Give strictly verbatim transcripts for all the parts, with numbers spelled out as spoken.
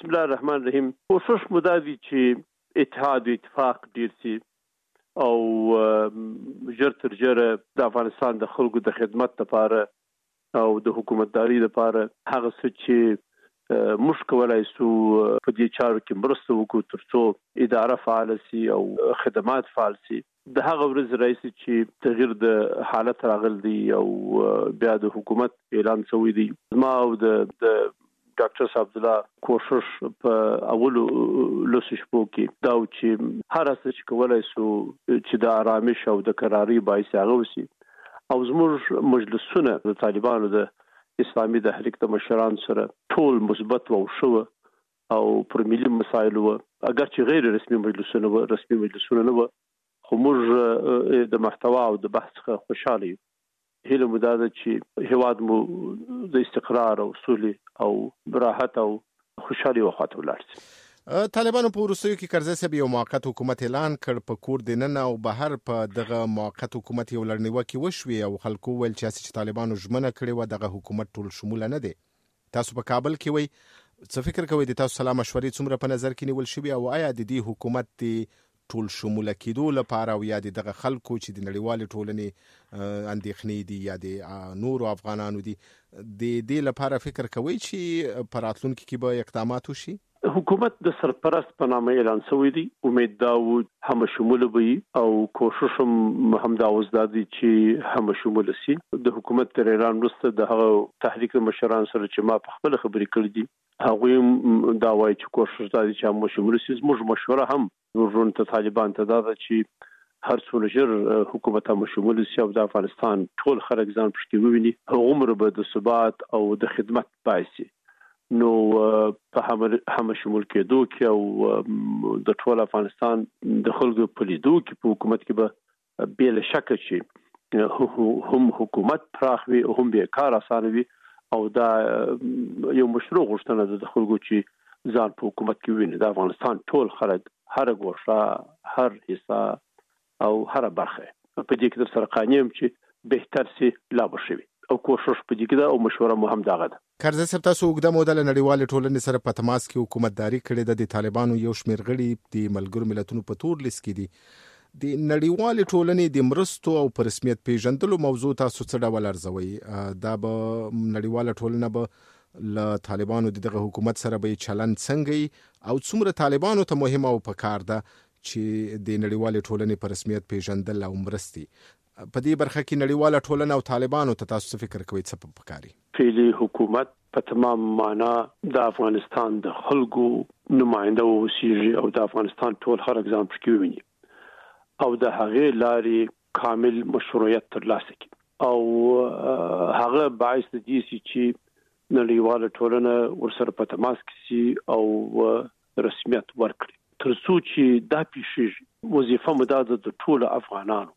بسم الله الرحمن الرحیم. کوشش مو دا دی چې اتحاد او اتفاق ډیر سي او ژر تر ژره د افغانستان د خلکو د خدمت لپاره او د حکومتداري لپاره هغه څه چې موږ کولای شو په دې چارو کې مرسته وکړو ترڅو اداره فعال شي او خدمات فعال شي. د هغه ورځ راځي چې تغییر د حالت راغلی دی او بیا د حکومت اعلان شوی دی. ما او د ډاکټر صاحب عبدالله کوشش په اولو لوسو شپو کې دا چې هر څه چې کولای شو چې د آرامش او د قراري باعث هغه وشي او زموږ مجلسونه د طالبانو د اسلامي تحریک د مشران سره ټول مثبت او شو او پر ملي مسایلو اگر چې غیر رسمي مجلسونه و رسمي مجلسونه نه و خو موږ د محتوا او د بحث څخه خوشاله یو. هیله مو دا ده چې هیواد مو د استقرار او سولې او راحت او خوشحالي وخت ولاړ شي. طالبانو په وروستیو کې کرزی صاحب یو موقت حکومت اعلان کړ په کور دننه او بهر په دغه موقت حکومت یو لړنیوکې وشوي او خلکو ویل چې طالبانو ژمنه کړې وه دغه حکومت ټول شموله نه دی. تاسو په کابل کې وئ، څه فکر کوئ د تاسو سلا مشورې څومره په نظر کې نیول شوي او آیا د دې حکومت د ټول شموله کېدو لپاره او یا د دغه خلکو چې د نړیوالې ټولنې اندېښنې دي یا د نورو افغانانو دي د دې لپاره فکر کوئ چې په راتلونکي کې به اقدامات وشي؟ حکومت د سرپرست په نامه اعلان شوی دی. امید دا و هم شموله وي او کوشش هم دا وزدا دي چې هم شموله شي. د حکومت تر اعلان وروسته د هغه تحریک مشران سره چې ما په خپل خبرې کړې دي هغوی دا وایي چې کوشش دا دي چې هم شموله شي. زموږ مشوره هم ورون ته طالبان ته دا ده چې هر څونه ژر حکومت هم شموله شي او د افغانستان ټول خلک ځان پشتي وویني هغومره به د ثبات او د خدمت باعث شي. نو په هم شمول کېدو کې او د ټول افغانستان د خلکو په لیدو کې په حکومت کې به بې له شکه چې هم حکومت پراخ وي هم به کار اسانه وي او دا یو مشروع غوښتنه ده د خلکو چې ځان په حکومت کې ویني. د افغانستان ټول خلک هر ګوشه هر حصہ او هر برخه په دې کې در سره قانیم چې بهتر سي لا بشوي او کوشش په دې کې ده او مشوره مو هم دغه ده. کرزی صاحب تاسو اوږده موده له نړیوالې ټولنې سره په تماس کې حکومتداري کړې ده. د طالبانو یو شمېر غړي د ملګرو ملتونو په تور لیست کې دي. د نړیوالې ټولنې د مرستو او په رسمیت پیژندلو موضوع تاسو څه ډول ارزوئ؟ دا به نړیواله ټولنه به له طالبانو دغه حکومت سره به چلند څنګه او څومره طالبانو ته مهمه او پکار ده چې د نړیوالې ټولنې په رسمیت پیژندل او مرستې په دې برخه کې نړیواله ټولنه او طالبانو ته تاسو څه فکر کوئ څه پکاري؟ فعلی حکومت په تمام معنا د افغانستان د خلکو نماینده اوسیږي او د افغانستان ټول خلک ځان پکې ویني او د هغې لارې کامل مشروعیت ترلاسه کړي او هغه باعث دي چې نړیواله ټولنه ورسره په تماس کې سي او رسمیت ورکړي ترڅو چې دا پیښیږي. وظیفه مو دا ده د ټولو افغانانو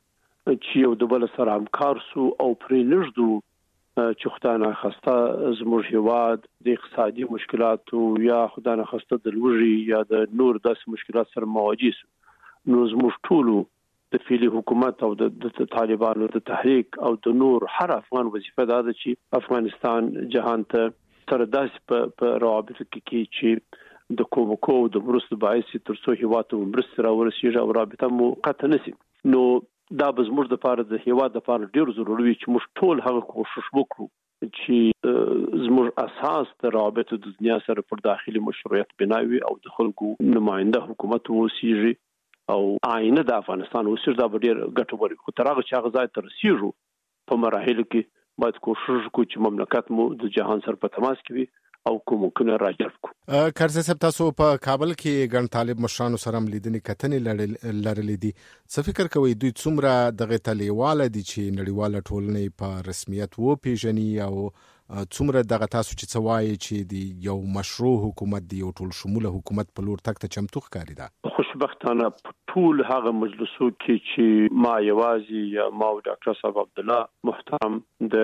چې یو د بل سره همکار سو او پرې نږدو چې خدای ناخواسته زموږ هیواد د اقتصادي مشکلاتو یا خدای ناخواسته د لوږې یا د نور داسې مشکلات سره مواجه سو. نو زموږ ټولو د فعلی حکومت او د طالبانو د تحریک او د نور هر افغان وظیفه دا ده چې افغانستان جهان ته سره داسې په روابطو کې کې چې د کومکو د مرستو باعث ترڅو هیواد ته مرسته راورسیږي او رابطه مو قطع نشي. نو دا به زموږ د پاره د هیواد د پاره ډیر ضروري وي چې موږ ټول هغه کوشش وکړو چې زموږ اساس د رابطه د دنیا سره پر داخلي مشروعیت بناوي او د خلکو نماینده حکومت ووسیږي او آینه د افغانستان وسیر دا ډیر ګټور. خو تر هغه چې هغه ځای ته رسیږو په مراحلو کې باید کوشش وکړو چې مملکت مو د جهان سره په تماس کې وي او کومکونه راجلب کو. کرزی صاحب تاسو په کابل کې ګڼ طالب مشرانو سره هم لیدنې کتنې لرلې دي. څه فکر کوئ دوی څومره دغه ته لیواله دي چې نړیواله ټولنې په رسمیت وپېژني او څومره دغه تاسو چې څه وایي چې د یو مشروع حکومت دی یو ټول شموله حکومت په لور تګ ته چمتو ښکاري ده؟ خوشبختانه ټول هغه مجلسو کې چې ما یوازې یا ما او ډاکټر صاحب عبدالله محترم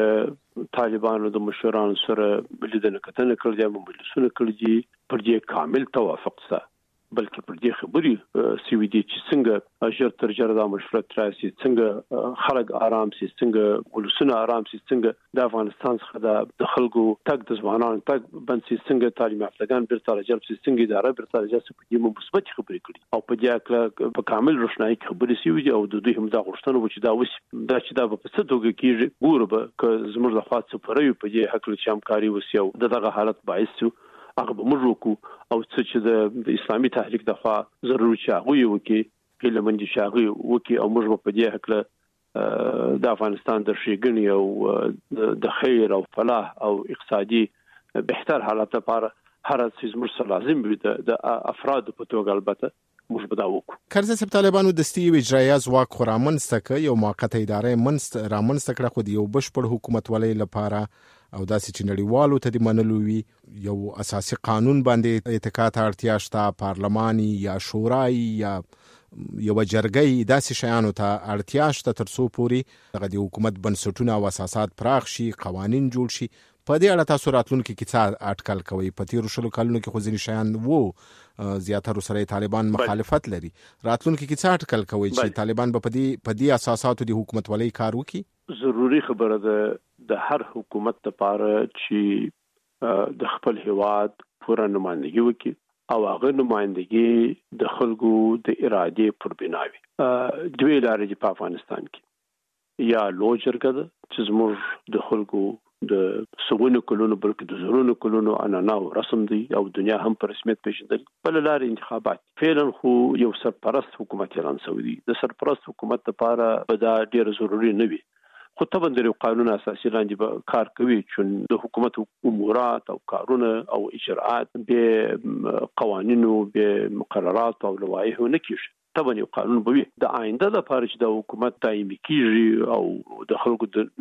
د طالبانو د مشرانو سره لیدنه کتنه کړې دي، مجلسونه کړي دي، پر دې کامل توافق سره بلکې پر دې خبرې سوي دي چې څنګه ژر تر ژره د مشروعیت راشي، څنګه خلک آرام شي، څنګه ولسونه آرام شي، څنګه د افغانستان څخه د خلکو تګ د ځوانانو تګ بند شي، څنګه تعلیم یافتگان بیرته راجلب شي، څنګه اداره بیرته راجلب شي. په دې مثبت خبرې کړي او په دې اړه په کامل روښنايي خبرې سوي دي او د دوی هم دا غوښتنه و چې دا وس دا چې دا په څه توګه کېږي ګوره به که زموږ د خوا څه پرې په دې حق له همکاري وسیو دغه حالت باعث شو هغه به موږ وکړو او څه چې د اسلامي تحریک د خوا ضروري چې هغه وکړي هله من دي شاغي وکړي او موږ په دې حق له د افغانستان د ښېګڼې او د خیر او فلاح او اقتصادي بهتر حالت لپاره هر څه زموږ سره لازم وي د افراد په توګه البته موږ به دا وکړو. کرزی صاحب طالبانو دستي اجرایي ځواک خو رامنځته کړ، یو موقته ادارې منځ رامنځته کړه خو د یو بشپړ حکومت ولې لپاره او داسې چې نړیوالو ته د منلو وي یو اساسي قانون باندې اتکا ته اړتیا شته، پارلماني یا شورای یا یو جرګې داسې شیانو ته اړتیا شته ترڅو پوري دغه د حکومت بنسټونه او اساسات پراخ شي، قوانين جوړ شي. په دې اړه تاسو راتلونکي کې څه اټکل کوي؟ په تیرو شلو کلونو کې خو ځینې شیان وو زیاتره سره طالبان مخالفت لري، راتلونکي کې څه اټکل کوي چې طالبان به په دې په دې اساساتو د حکومت ولې کار وکړي؟ ضروري خبره ده د هر حکومت لپاره چې د خپل هیواد پوره نمائندګي وکړي او هغه نمائندګي د خلکو د ارادې پر بنا وي. دوی لارې په افغانستان کې یا لو جرګه ده چې زموږ د خلکو د سغونو کلونو بلکې د زرونو کلونو عنعنه او رسم دی او دنیا هم په رسمیت پیژندل. بل لارې انتخابات فعلا خو یو سرپرست حکومت اعلان شوی دی. د سرپرست حکومت لپاره به دا ډیر ضروری نه وي خو طبعا د قانون اساسي لاندې به کار کوي چې د حکومت امورات او کارونه او اجراءات به قوانینو به مقررات او لوایح نه کیږي. طبعا یو قانون به وي د آینده لپاره چې د حکومت دایمي کیږي او د خلکو د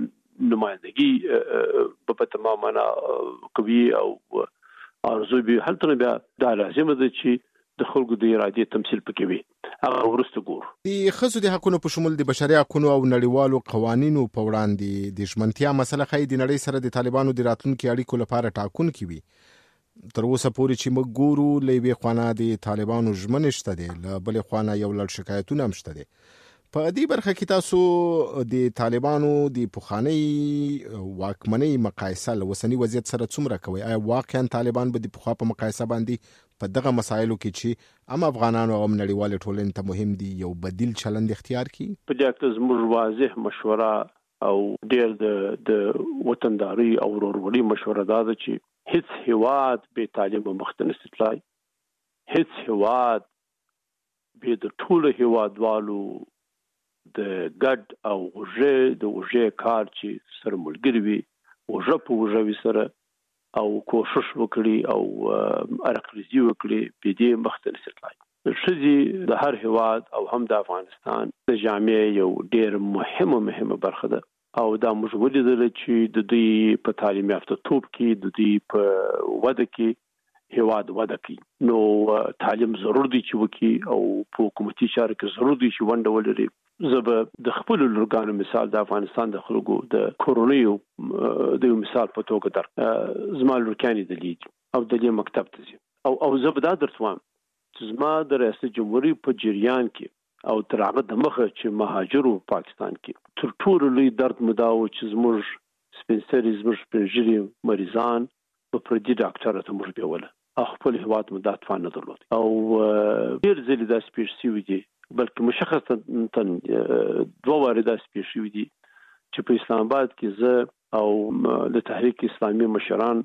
نمائندګي په تمام معنا کوي او ارزو به هلته بیا دا لازم ده چې د خلکو د ارادې تمثيل پکې وي. هغه ورسته ګور د خصوصي د حقوقو په شمول د بشري حقوقو او نړیوالو قوانینو په وړاندې د ژمنتیا مسله خې د نړۍ سره د طالبانو د راتلونکو اړیکو لپاره ټاکونکې وي. تر اوسه پورې چې موږ ګورو لوي خوانه د طالبانو ژمنه شته دي، له بل خوانه یو لړ شکایتونه هم شته دي. په دې برخه کې تاسو د طالبانو د پخوانی واکمنۍ مقایسه له وسنی وضعیت سره څومره کوي؟ آیا واقعا طالبان به د پخوا په مقایسه باندې په دغه مسایلو کې چې هم افغانانو او نړیوال ټولنې ته مهم دي یو بدیل چلند اختیار کړي؟ په دې کې زموږ واضح مشوره او ډېر د د وطنداري او ورورولي مشوره ده چې هیڅ هیواد به تعلیم مخته نه ستلای، هیڅ هیواد به د ټول هیوادوالو د ګډ او غوږه د غوږه کار چې سره ملګری وي غوږه په غوږه سره او کوشش وکړي او ارقلزي وکړي په دې مختلف ستلای. شذي د هر هواد او هم د افغانستان د جامعې یو ډېر مهمه مهمه برخه ده او دا موږ ولیدل چې د دې په تعلیم یافته توپ کې د دې په وده کې هواد وده کوي. نو تعلیم ضروري دی چې وکي او په حکومتي چارو کې ضروري دی چې ونډه ولري. زبه د خپل لورګانو مثال د افغانستان د خلکو د کورونیو د مثال په توګه در زما لورکانی د لید او د دې مکتب ته او او زبه دا درتوام چې زما د ریاست جمهوریت په جریان کې او تر هغه د مخه چې مهاجرو پاکستان کې تر ټولو لوی درد مداو چې زموږ سپینسري زموږ سپینجری مریضان په پردي ډاکټر ته موږ بیوله خپل هواد مدات فان نه درلود او ډیر ځلې د سپیشسي دي بلکې مشخصا دوه وارده سپیشي دي چې په اسلام آباد کې زه او د تحریک اسلامي مشران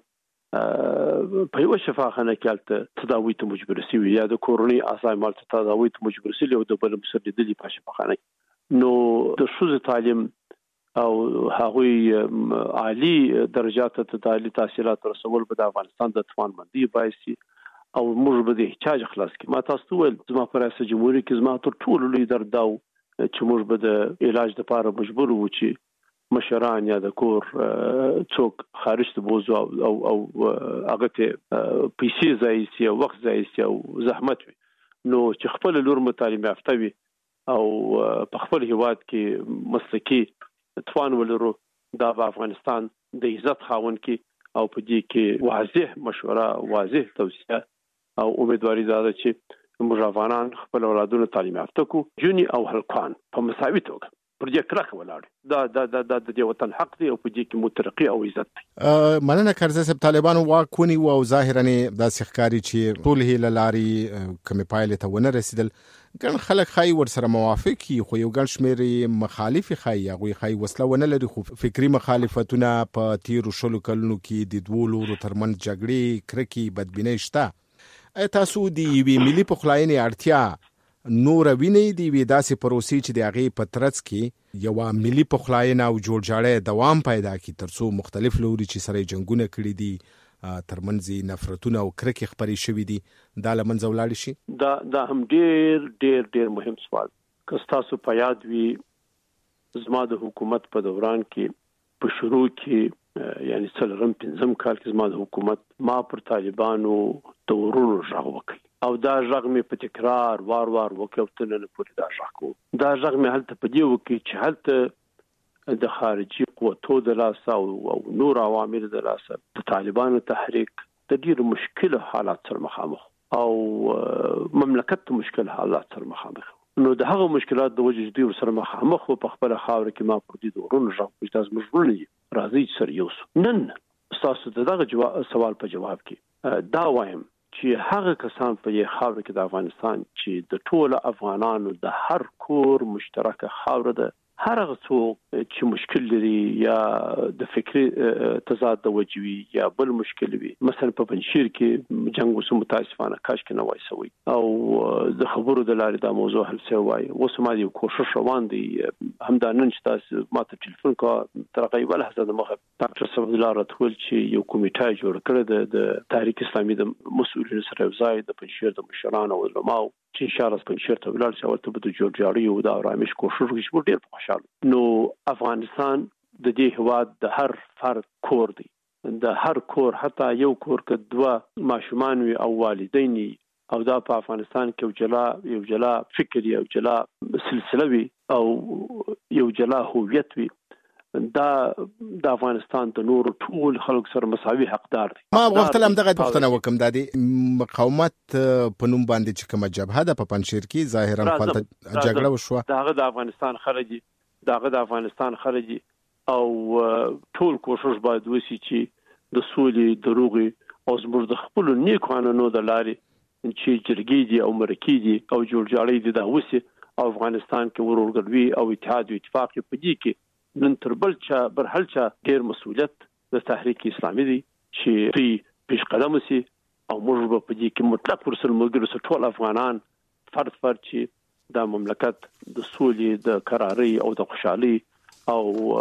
په یو شفاخانه کې البته تداوی ته مجبور شي یا د کورونی اسای مال ته تداوی ته مجبور شي او د بل مسددلي په شفاخانه. نو د شوز تعلیم او هغوی عالی درجات ته تعلیمي تحصیلات رسول په افغانستان د توان مندي بایسي او موږ به د احتیاج خلاص کی. ما تاسو ول زما پر ریاست جمهوریت کې زما تر ټولو لوی درد داو چې موږ به د علاج لپاره مجبور وو چې مشران یا د کور څوک خارج ته بوزو او او هغه ته پیسې ځای سي او وخت ځای سي او زحمت وي. نو چې خپل لور متعلم یافته وي او په خپل هیواد کې مسلکي توان ولرو دا په افغانستان د عزت خاون کې او په دې کې واضح مشوره واضح توصیه او امیدواري ده چې موږ افغانان خپل اولادونو تعلیم یافته کو جونی او هلکان په مساوي توګه پر دې کلکه ولاړ دا د د د د وطن حق دی او په دې کې مو ترقي او عزت دی. مننه کرزی صاحب. طالبانو واک ونیو او ظاهرا د ښکاري چې ټول هیله لاري کومې پایلې ته ونه رسیدل. ګڼ خلک خای ورسره موافق وي خو یو ګڼ شمېر مخالف خای هغوی خای وسله ونه لري خو فکري مخالفتونه په تیرو شلو کلونو کې د دوو لورو ترمنځ جګړې کرکې بدبینۍ شته. ایا تاسو د یوې ملي پخلاینې اړتیا نور ویني دی وی داسې پروسې چې د هغې په ترڅ کې یوه ملي پخلاینه او جوړجاړی دوام پیدا کړي ترڅو مختلف لوري چې سره جنګونه کړي دي ترمنځ نفرتونه او کرکې خپرې شوي دي دا له منځه ولاړې شي؟ دا دا هم ډېر ډېر ډېر مهم سوال. که ستاسو په یاد وي زما د حکومت په دوران کې په شروع کې یعنی څلورم پنځم کال کې زما د حکومت ما پر طالبانو د ورونو غږ وکړ او دا غږ مې په تکرار وار وار وکړ تر نن پورې دا غږ کوم. دا غږ مې هلته په دې وکړ چې هلته د خارجي قوتو د لاسه او نور عوامل د لاسه د طالبانو تحریک د ډېر مشکل حالات سره مخامخ او مملکت ته مشکل حالات سره مخامخ. نو د هغه مشکلات د وجې دوی سره مخامخ او په خپل خاور کې ما پر دې دورونو غږ کوي تاسو مجبور دي راځي چې سره یوسو. نن تاسو دغه سوال په جواب کې دا وایم چې هغه کسان په یې خاور کې د افغانستان چې د ټول افغانانو د هر کور مشترکه خاور ده هر هغه څوک چې مشکل لري یا د فکری تضاد د وجوي یا بل مشکل وي مثلا په پنځیر کې جنگ وسو متاسفانه کاش کې نه وای سوي او د خبرو د لارې دا موضوع حل شوی وای اوس ما دی کوشش روان دي همدا نن چې تاسو ماته ټلیفون کا ترغیب له حسد مخه ډاکټر صفد الله راتول چې یو کمیټه جوړ کړ د تاریخ اسلامي د مسؤلینو سره ځای د پنځیر د مشرانو او علماو چې ان شاء الله پنځیر ته ولاړ شي او ته به جوړجاړي او دا آرامش کوشش وکړي ډیر خوشاله. نو افغانستان د دې هواد د هر فرد کور دی د هر کور حتی یو کور کې دوه ماشومان وي او والدین او دا په افغانستان کې یو جلا یو جلا فکر یو جلا سلسله وي او یو جلا هویت وي دا د افغانستان د نور ټول خلک سره مساوي حقدار دي. ما وختل هم دغه پوښتنه وکم د مقاومت په نوم باندې چې کومه جبهه ده په پنځیر کې ظاهرا خپل جګړه وشوه دغه د افغانستان خارجي دغه د افغانستان خارجي او ټول کوشش باید وشي چې د سولې دروغي او زموږ د خپل نیک قانونو د لارې چې جرګې دي او مرکې دي او جوړجاړي دي دا وشي افغانستان کې ورورګلوي او اتحاد او اتفاق په دې کې نن تر بل چا بر هل چا ډیر مسؤلیت د تحریک اسلامي دی چې دوی پیش قدم سي او موږ په دې کې مطلق ورسره موږ ټول افغانان فرد فرد چې د مملکت د سولې د قراري او د خوشحالي او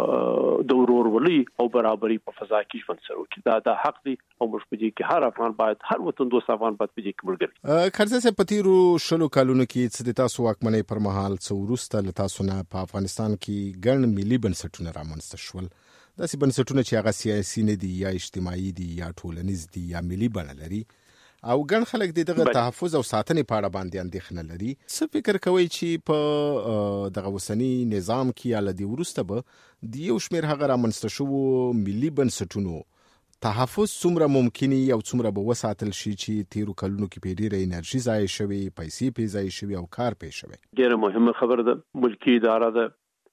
د ورورولۍ او برابرۍ په فضا کې ژوند سره وکړي دا د حق دی او موږ په دې کې هر افغان باید هر وطن دوست افغان باید په دې کې ملګری. کرزی صاحب په تیرو شلو کلونو کې چې د تاسو واکمنۍ پر مهال څو وروسته له تاسو نه په افغانستان کې ګڼ ملي بنسټونه رامنځته شول داسې بنسټونه چې هغه سیاسي نه دي یا اجتماعي دي یا ټولنیز دي یا ملي بڼه لري او ګڼ خلک دغه تحفظ او ساتنې په اړه باندې اندېښنه لري. څه فکر کوي چې په دغه اوسني نظام کې یا له دې وروسته به د یو شمېر هغه رامنځته شوو ملي بنسټونو تحفظ څومره ممکني او څومره به وساتل شي چې تیرو کلونو کې په ډېره انرژي ضایع شوې پیسې پې ضایع شوې او کار پې شوی؟ ډېره مهمه خبره ده. ملکي اداره ده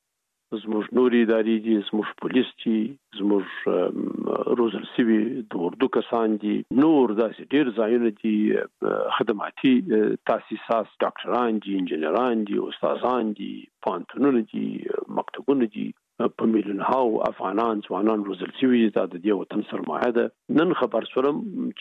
زموږ نوري ادارې دي زموږ پولیس دي زموږ روزل سوي د اردو کسان دي نور داسې ډېر ځایونه دي خدماتي تاسیسات ډاکټران دي انجینران دي استادان دي پوهنتونونه دي مکتبونه دي په میلیون هاو افغانان ځوانان روزل شوي دا د دې وطن سرمایه ده. نن خبر شوم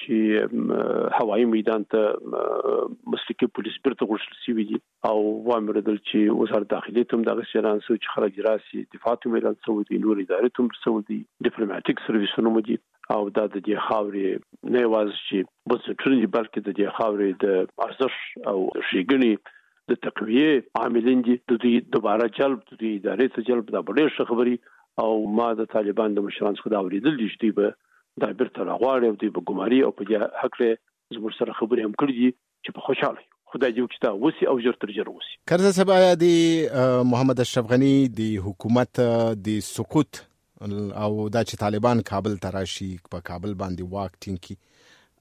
چې هوایي میدان ته مسلکي پولیس بیرته غوښتل شوي دي او وامردل چې وزارت داخلي ته دغه شران سو چې خلک راسي دفاع ته ملان سو دي نور ادارې ته سو دي ډیپلوماټیک سرویسونه مو دي او دا د دې خاورې نه واز چې بنسټونه دي بلکې د دې خاورې د ارزښت او ښېګڼې د تقویه عاملین دي د دې دوباره جلب د دې ادارې ته جلب دا ډېر ښه خبري او ما د طالبان د مشرانو څخه دا اورېدل دي چې دوی به دا بیرته راغواړي او دوی به ګماري او په دې حق زموږ سره خبرې هم کړې دي چې په خوشاله خدای دې وکړي دا وسی او ژر تر ژره وسی. کرزی صاحب آیا د محمد اشرف غنی د حکومت د سقوط او دا چې طالبان کابل ته راشي په کابل باندې واک ټینګ کړي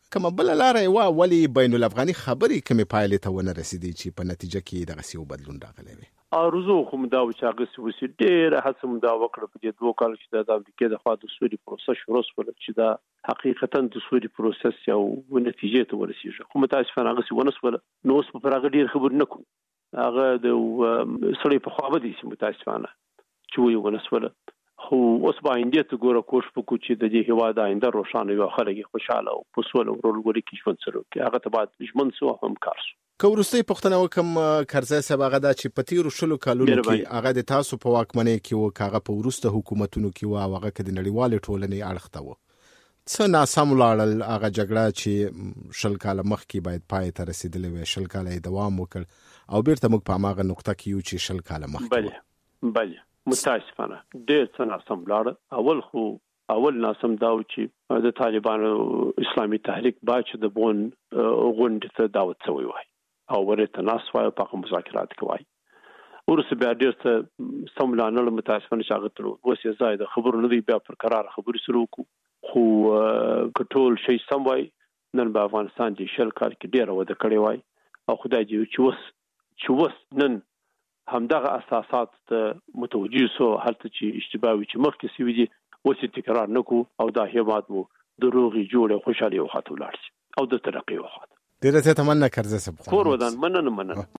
کومه بل لار یې وا ولی بین الافغاني خبرې کومې پایلې ته ونه رسیدي چې په نتیجه کې دغه سیو بدلون راغلی وي؟ ارزو خو مدا و چې هغه وسی ډېر هڅه مدا وکړه په دې دوه کال چې د امریکا د خوا د سوري پروسس شروع شول چې دا حقیقتا د سوري پروسس یو نتیجه ته ورسیږي. خو متاسفانه هغه سی ونسول نو اوس په هغه ډېر خبر نه کوم. هغه د سړی په خوا بدی سي متاسفانه چې وی ونسول. خو اوس باندې ته ګوره کوښښ وکړو چې د دې هوا د آینده روښانه وي، خلک خوشاله او په سوله ورولګوري کې ژوند سره کې هغه ته بعد ژوند سو هم کار سو. که وروستۍ پوښتنه وکم کرزی صاحب، هغه دا چې په تیرو شلو کالونو کې هغه د تاسو په واکمنۍ کې و، هغه په وروسته حکومتونو کې و، هغه کې د نړیوالې ټولنې اړخ ته و، څه ناسم لاړل هغه جګړه چې شل کاله مخکې باید پای ته رسېدلې وي، شل کاله یې دوام وکړ او بیرته موږ په هماغه نقطه کې یو چې شل کاله مخکې. بله بله متاسفانه ډېر څه ناسم لاړ. اول خو اول ناسم دا و چې د طالبانو اسلامي تحریک باید د بون غونډې ته دعوت شوی وای او ورته ناس وای په مذاکرات کوي. ورسره بیا ډېر څه سملانه متاسفانه شاغتلو اوس یې زائد خبرونه دی بیا پر قرار خبرې سره وکړو. خو کټول شي سم وای نن په افغانستان کې شل کال کې ډېر وده کړی وای او خدای دې چې وس چې وس نن همدغه اساسات ته متوجه سو هلته چې اشتباه وي چې مخکې سوي دي اوس تکرار نکو او دا هیواد مو دروغي جوړه خوشالي او خاطر لاړ او د ترقی وخت. ډیره ته مننه کرزی صاحب. کور ودان مننه مننه.